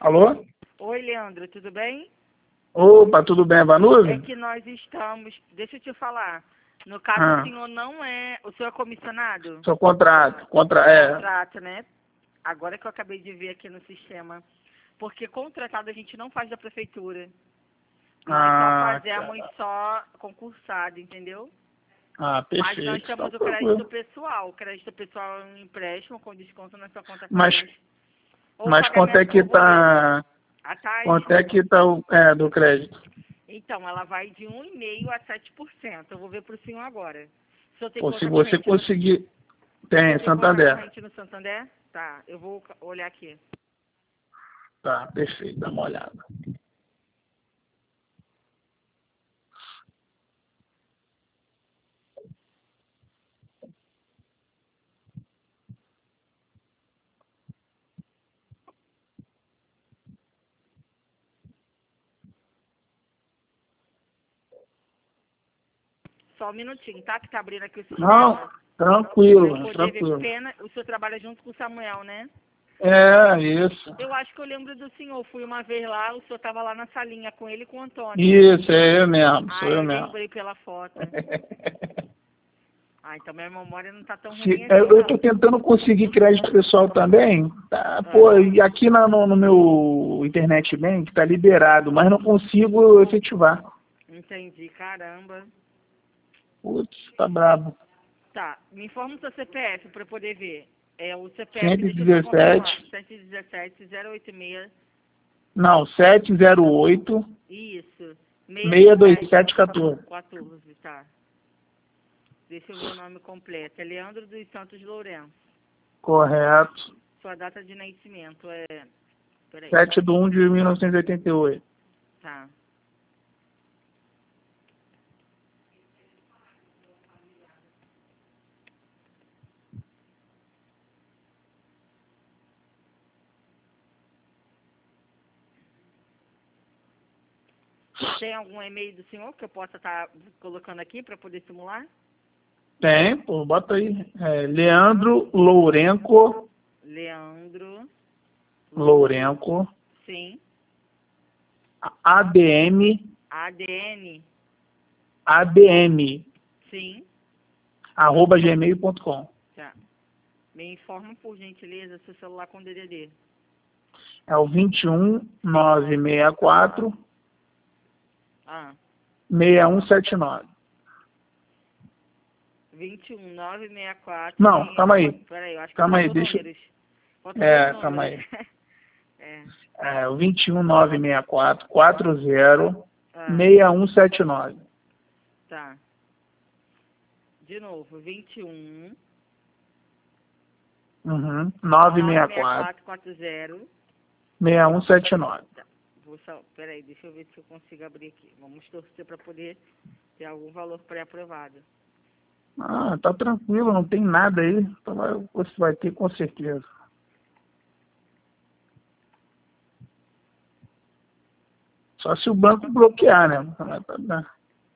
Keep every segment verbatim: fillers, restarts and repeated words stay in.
Alô? Oi, Leandro, tudo bem? Opa, tudo bem, Vanusa? É que nós estamos... Deixa eu te falar. No caso, Ah. o senhor não é... O senhor é comissionado? Sou contrato. Contra... É. Contrato, né? Agora que eu acabei de ver aqui no sistema. Porque contratado a gente não faz da prefeitura. Nós Ah, só fazemos cara. só concursado, entendeu? Ah, Mas nós perfeito. temos Tá o crédito tranquilo. pessoal. O crédito pessoal é um empréstimo com desconto na sua conta Mas, corrente. Ou mas quanto é pagamento que por boleto. tá... A taxa... Quanto é que tá o... É, do crédito? Então, ela vai de um vírgula cinco por cento a sete por cento. Eu vou ver para o senhor agora. O senhor tem Pô, se conta você corrente no... conseguir... O Tem, senhor tem conta Santander. corrente no Santander? Tá, eu vou olhar aqui. Tá, perfeito. Dá uma olhada. Só um minutinho, tá? Que tá abrindo aqui o sistema. Não, Pra tranquilo, eu poder ver tranquilo. pena. O senhor trabalha junto com o Samuel, né? É, isso. Eu acho que eu lembro do senhor. Fui uma vez lá, o senhor tava lá na salinha com ele e com o Antônio. Isso, é eu mesmo, Ah, sou eu eu mesmo. lembrei pela foto. Ah, então minha memória não tá tão Se, ruim é, assim, eu não. estou tentando conseguir crédito pessoal também, tá? Pô, Ah, e aqui na, no, no meu Internet Bank tá liberado, mas não consigo efetivar. entendi, caramba. Putz, tá brabo. Tá, me informa o seu C P F para eu poder ver. É o C P F, cento e deixa eu só confirmar. dezessete, sete um sete, zero oito seis. não, sete zero oito, Isso. seis dois seis dois sete um quatro. sete, quatorze, tá. Deixa eu ver o nome completo. É Leandro dos Santos Lourenço. Correto. Sua data de nascimento é... Peraí. sete de um de mil novecentos e oitenta e oito. Tá. Tem algum e-mail do senhor que eu possa estar colocando aqui para poder simular? Tem, pô, bota aí. É, Leandro Lourenco, Leandro. Lourenco, Sim. A D M, A D N. A D M, Sim. arroba gmail ponto com. Tá. Me informa, por gentileza, seu celular com D D D. É o vinte e um, nove seis quatro, Ah, seis um sete nove. vinte e um, nove seis quatro. Não, calma aí. Peraí, eu acho que Calma aí, faltou deixa... números. Falta dois É, números. calma aí. É. É o vinte e um, nove seis quatro, quatro zero, Ah, seis um sete nove. tá. De novo, vinte e um, Uhum. nove nove seis seis quatro, quatro quatro zero. seis um sete nove. Tá. Vou só, peraí, deixa eu ver se eu consigo abrir aqui. Vamos torcer para poder ter algum valor pré-aprovado. Ah, tá tranquilo, não tem nada aí. Então vai- você vai ter com certeza. Só se o banco bloquear, né? Mas tá- tá.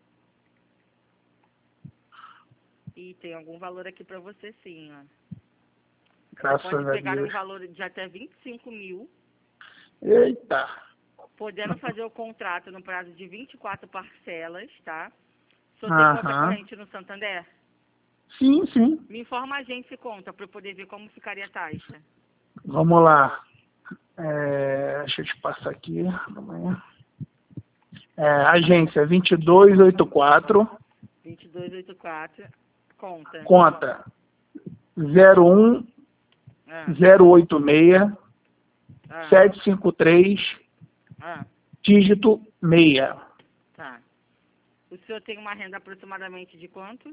E tem algum valor aqui para você sim, ó. Você Graças pode a pegar um Deus. valor de até vinte e cinco mil, Eita. podendo fazer o contrato no prazo de vinte e quatro parcelas, tá? O senhor tem conta Aham. corrente no Santander? Sim, sim. Me informa a agência e conta para eu poder ver como ficaria a taxa. Vamos lá. É, deixa eu te passar aqui. Amanhã. É, agência vinte e dois oitenta e quatro, vinte e dois oitenta e quatro, conta. conta zero um Ah, zero oito seis ah, sete cinco três, ah, dígito seis. tá. O senhor tem uma renda aproximadamente de quanto?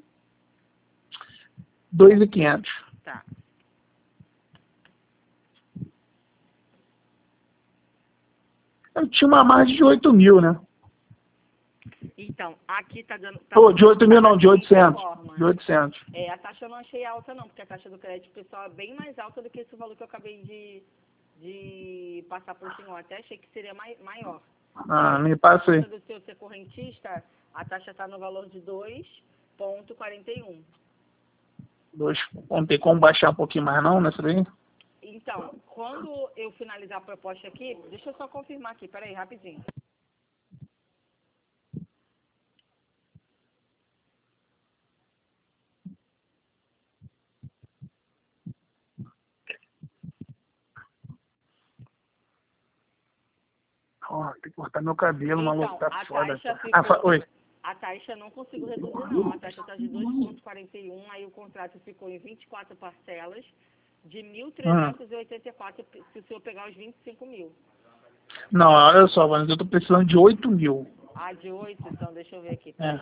dois mil e quinhentos. Tá. Eu tinha uma margem de oito mil, né? Então, aqui tá dando... Tá Oh, de oito mil não, de da seguinte oitocentos. forma. De oitocentos. É, a taxa eu não achei alta não, porque a taxa do crédito pessoal é bem mais alta do que esse valor que eu acabei de, de passar por senhor. Até achei que seria mai, maior. Ah, me passa aí. Do seu ser correntista, a taxa está no valor de dois vírgula quarenta e um. Dois, não tem como baixar um pouquinho mais não nessa daí? Então, quando eu finalizar a proposta aqui, deixa eu só confirmar aqui, peraí, rapidinho. Ó, tem que cortar meu cabelo, Então, maluco, tá a foda. taxa Ah, fa... ficou... Oi. A taxa eu não consigo reduzir, não. A taxa está de dois vírgula quarenta e um, aí o contrato ficou em vinte e quatro parcelas de mil trezentos e oitenta e quatro, se o senhor pegar os vinte e cinco mil. Não, olha só, Vanessa, eu tô precisando de oito mil. Ah, de oito? Então, deixa eu ver aqui. É.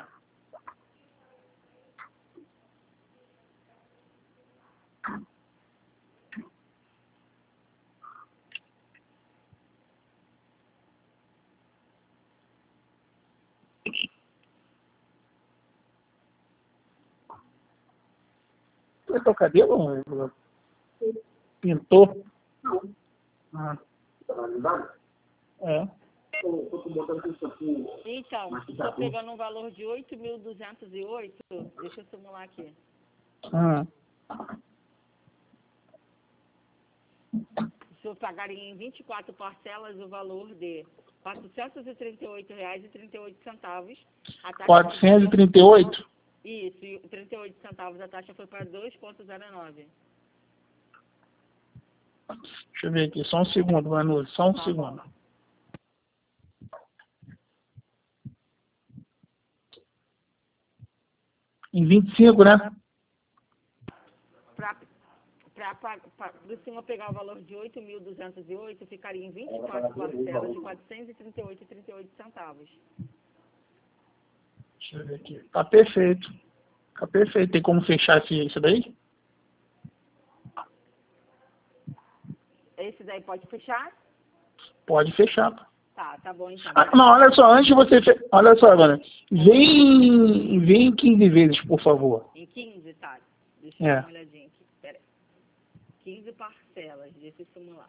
Cortou o cabelo? Pintou? Ah. É. Então, estou pegando um valor de oito mil duzentos e oito, deixa eu simular aqui. Ah. Se eu pagar em vinte e quatro parcelas o valor de quatrocentos e trinta e oito reais e trinta e oito centavos. quatrocentos e trinta e oito? Isso, e trinta e oito centavos, a taxa foi para dois vírgula zero nove. Deixa eu ver aqui, só um segundo, Manu, só um Tá segundo. bom. Em vinte e cinco, né? Para o senhor pegar o valor de oito mil duzentos e oito, ficaria em vinte e quatro parcelas de quatrocentos e trinta e oito reais e trinta e oito centavos. Deixa eu ver aqui. Tá perfeito. Tá perfeito. Tem como fechar esse, isso daí? Esse daí pode fechar? Pode fechar. Tá, tá bom então. Ah, não, olha só, antes de você... Fe... Olha só, Ana. Vem, vem em quinze vezes, por favor. Em quinze, tá. Deixa eu É. dar uma olhadinha aqui. Pera aí. quinze parcelas, deixa eu simular.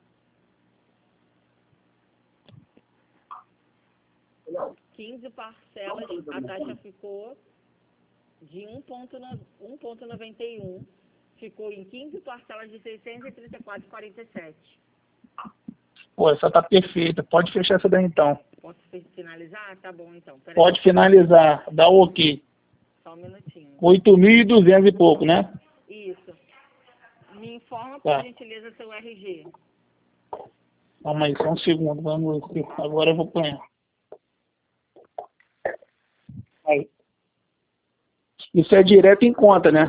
quinze parcelas, a taxa ficou de um vírgula noventa e um. Ficou em quinze parcelas de seiscentos e trinta e quatro reais e quarenta e sete. Pô, essa tá perfeita. Pode fechar essa daí então. Posso finalizar? Tá bom então. Pera Pode aí. finalizar. Dá o ok. Só um minutinho. oito mil e duzentos e pouco, né? Isso. Me informa, por Tá. gentileza, seu R G. Calma aí, só um segundo. Vamos ver. Agora eu vou apanhar. Aí. Isso é direto em conta, né?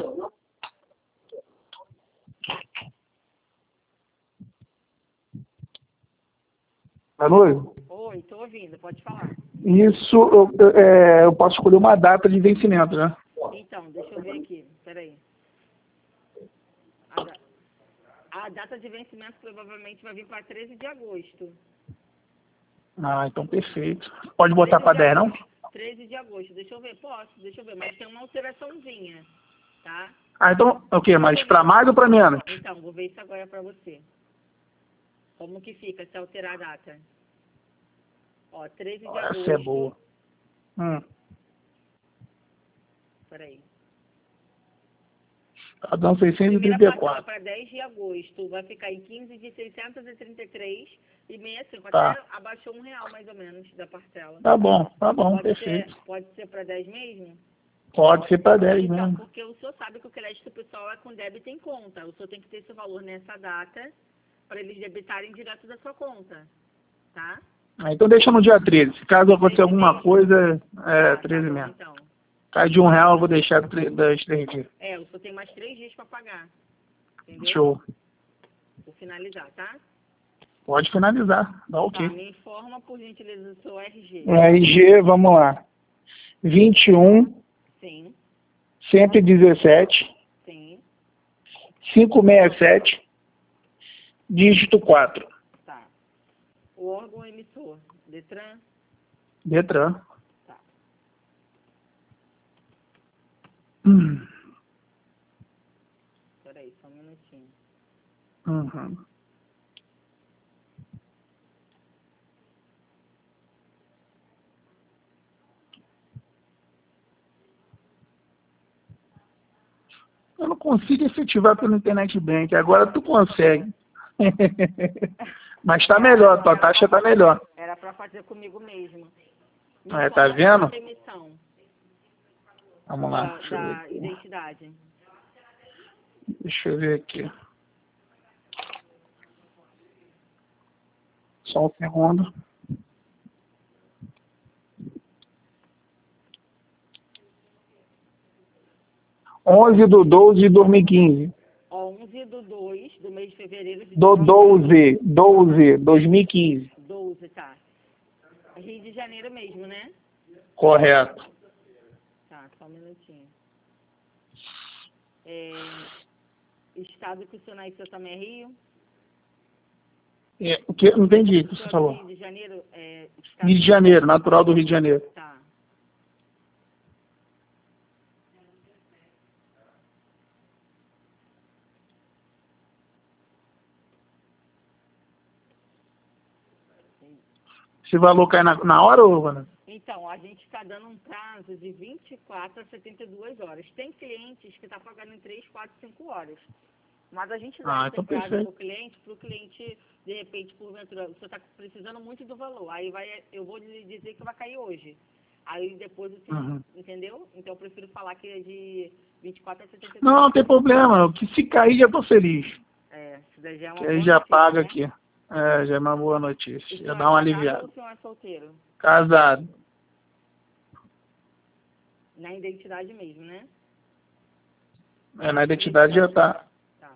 Manu? Oi, tô ouvindo, pode falar. Isso, eu, eu, é, eu posso escolher uma data de vencimento, né? Então, deixa eu ver aqui. Peraí. A, da... a data de vencimento provavelmente vai vir para treze de agosto. Ah, então perfeito. Pode botar para dez, não? treze de agosto. Deixa eu ver, posso, deixa eu ver. Mas tem uma alteraçãozinha, tá? Ah, então, o quê? Mas para mais ou para menos? Então, vou ver isso agora para você. Como que fica se alterar a data? Ó, treze de agosto. Essa é boa. Hum. Peraí. Tá dando seiscentos e trinta e quatro. Para dez de agosto, vai ficar em quinze de seiscentos e trinta e três e sessenta e cinco. Tá. Até abaixou um real mais ou menos da parcela. Tá bom, tá bom, Pode perfeito. ser, pode ser para dez mesmo? Pode ser para dez Então, mesmo. porque o senhor sabe que o crédito pessoal é com débito em conta. O senhor tem que ter esse valor nessa data para eles debitarem direto da sua conta, tá? Ah, então deixa no dia treze. Se caso acontecer alguma mesmo? coisa, é Ah, treze tá bom, mesmo. então. Cai de um real, eu vou deixar das três dias. É, o senhor tem mais três dias para pagar. Entendeu? Show. Vou finalizar, tá? Pode finalizar, dá ok. Tá, me informa, por gentileza, do seu R G. R G, vamos lá. vinte e um, Sim, cento e dezessete, sim, quinhentos e sessenta e sete, dígito quatro. tá. O órgão emissor, Detran? Detran. Tá. Hum. Peraí, só um minutinho. Uhum. Eu não consigo efetivar pelo Internet Bank. Agora tu consegue. Mas tá melhor, tua taxa tá melhor. Era para fazer comigo mesmo. É, tá vendo? Emissão Vamos lá. da, Deixa eu ver da aqui. identidade. Deixa eu ver aqui. Só um segundo. onze do doze de dois mil e quinze. onze do dois do mês de fevereiro de Do doze, doze, dois mil e quinze. doze, tá. Rio de Janeiro mesmo, né? Correto. Tá, só um minutinho. É, estado que o senhor nasceu também é Rio? É, o que? Não entendi o que você falou. Rio de Janeiro? É, estado Rio de Janeiro, natural do Rio de Janeiro. Tá. Esse valor cai na, na hora, ô, Vanessa? Então, a gente está dando um prazo de vinte e quatro a setenta e duas horas. Tem clientes que estão tá pagando em três, quatro, cinco horas. Mas a gente dá Ah, esse então prazo perfeito. para o cliente, para o cliente, de repente, porventura, você está precisando muito do valor. Aí vai, eu vou lhe dizer que vai cair hoje. Aí depois você, Uhum. entendeu? Então eu prefiro falar que é de vinte e quatro a setenta e duas. Não, não tem problema. Que se cair, já tô feliz. É, isso daí já é uma Que aí boa já notícia, paga né? aqui. É, já é uma boa notícia. O Já senhor dá uma é casado aliviada. ou o senhor é solteiro? Casado. Na identidade mesmo, né? É, na identidade já tá. Tá.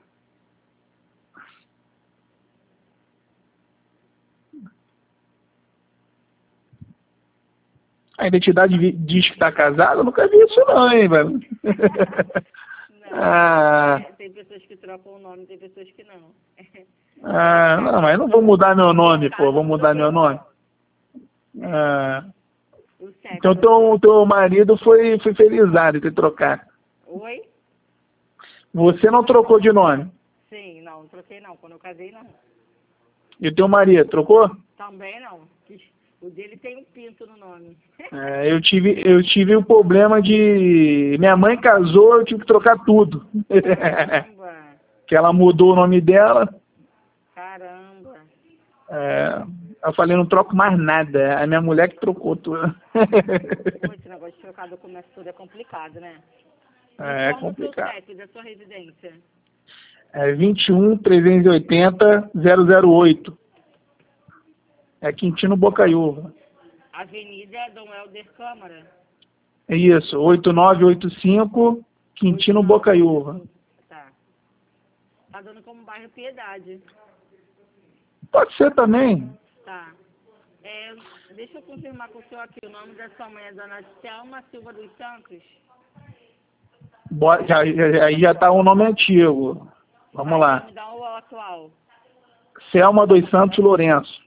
A identidade vi- diz que tá casado? Eu nunca vi isso não, hein, velho. Não, ah, é, tem pessoas que trocam o nome, tem pessoas que não. ah, não, mas eu não vou mudar meu nome, pô. Vou mudar meu nome. Ah, O sexo. então teu, teu marido foi, foi felizado em ter trocado. Oi? Você não trocou de nome. Sim, não, não troquei não. Quando eu casei, não. E o teu marido, trocou? Também não. O dele tem um pinto no nome. É, eu tive eu tive o problema de... Minha mãe casou, eu tive que trocar tudo. Caramba. Que ela mudou o nome dela. Caramba. É, eu falei, não troco mais nada. A minha mulher que trocou tudo. Pô, esse negócio de trocar documento tudo é complicado, né? É, é Como o seu complicado. C E P da sua residência? É vinte e um, trezentos e oitenta, zero zero oito. É Quintino Bocaiúva. Avenida Dom Helder Câmara. É isso, oito nove oito cinco, Quintino Bocaiúva. Tá. Tá dando como bairro Piedade. Pode ser também. Tá. É, deixa eu confirmar com o senhor aqui. O nome da sua mãe é Dona Selma Silva dos Santos? Bo- já- já- Aí já está um nome antigo. Vamos Aí, lá. me dá o atual. Selma dos Santos Lourenço.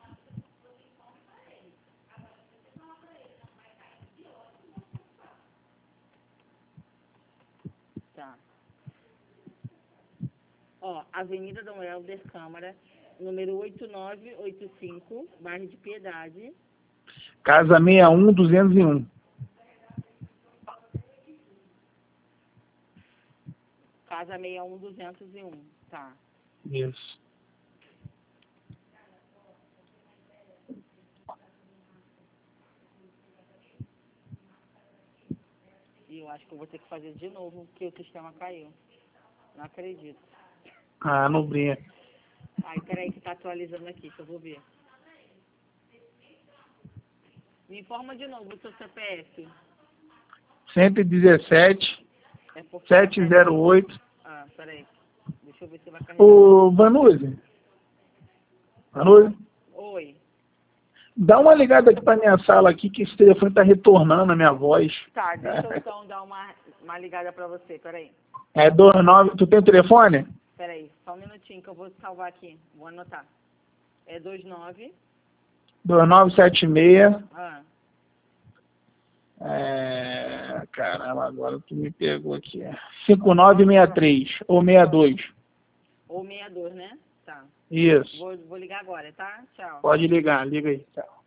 Tá. Ó, Avenida Dom Helder Câmara, número oito nove oito cinco, bairro de Piedade. Casa sessenta e um, duzentos e um. Casa sessenta e um, duzentos e um. Tá. Isso. E eu acho que eu vou ter que fazer de novo, porque o sistema caiu. Não acredito. Ah, não brinca. Ai, peraí que tá atualizando aqui, que eu vou ver. Me informa de novo o seu C P F. cento e dezessete, É porque... setecentos e oito. Ah, peraí. Deixa eu ver se vai carregar. Ô, Vanuzi. Vanuzi. Oi. Dá uma ligada aqui pra minha sala aqui, que esse telefone tá retornando a minha voz. Tá, deixa eu então dar uma, uma ligada pra você, peraí. É dois nove... Tu tem o telefone? Peraí, só um minutinho que eu vou salvar aqui. Vou anotar. É dois nove. dois nove sete seis. Ah, É... Caramba, agora tu me pegou aqui. cinco nove seis três ou sessenta e dois. ou sessenta e dois, né? Tá. Isso. Vou, vou ligar agora, tá? Tchau. Pode ligar, liga aí. Tchau.